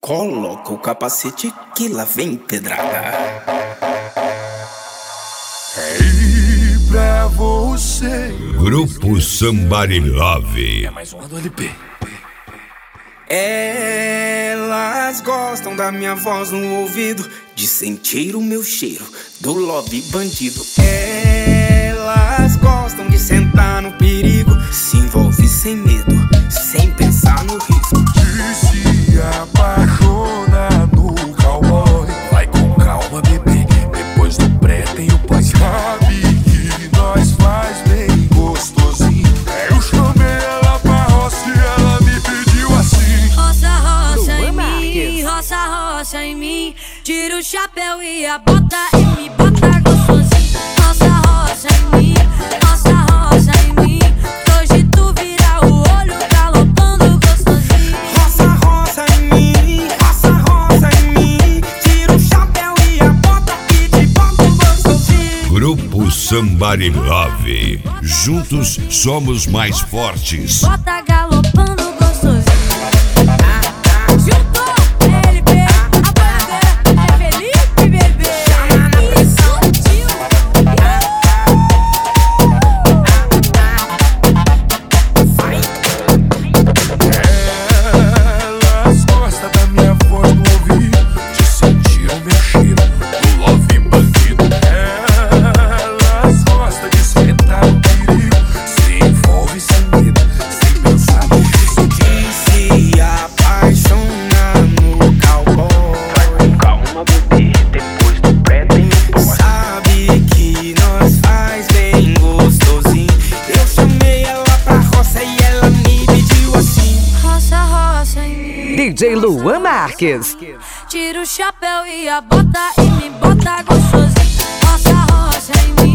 Coloca o capacete que lá vem pedrada. Ei, pra você. Grupo Somebody Love. É mais uma do LP. Elas gostam da minha voz no ouvido, de sentir o meu cheiro do love bandido. Elas gostam de sentar no perigo, se envolve sem medo, sem pensar no risco. De se apaixonar no cowboy. Vai com calma, bebê, depois do pré tem o pós. Sabe que nós faz bem gostosinho. Eu chamei ela pra roça e ela me pediu assim: roça, roça em mim, roça, roça em mim. Tira o chapéu e a bota e me bota gostosinho. Roça, roça em mim, roça, roça em mim. Hoje tu vira o olho galopando gostosinho. Roça, roça em mim, roça, roça em mim. Tira o chapéu e a bota e te boto gostosinho. Grupo Somebody Love. Juntos somos mais fortes. Bota galopando gostosinho. Juntou LP, a bandeira é Felipe, bebê. E sutil. elas gostam da minha voz no ouvido, de sentir o meu cheiro do love bandido. Elas gostam de sentar no perigo, se envolve sem medo, sem pensar no risco. De se apaixonar no cowboy. Vai com calma, bebê, depois do pré tem o pós. Sabe que nós faz bem gostosinho. Eu chamei ela pra roça e ela me pediu assim: Roça, roça em mim. DJ Luan Marques. Tira o chapéu e a bota e me bota gostosinho. Roça, roça em mim.